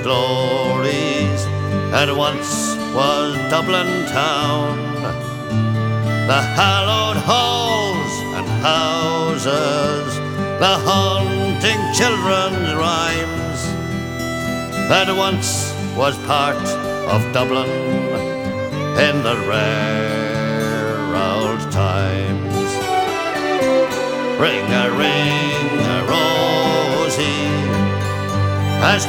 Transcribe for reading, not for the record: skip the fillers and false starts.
glories that once was Dublin town. The hallowed halls and houses, the haunting children's rhymes, that once was part of Dublin in the rare old times. Ring a ring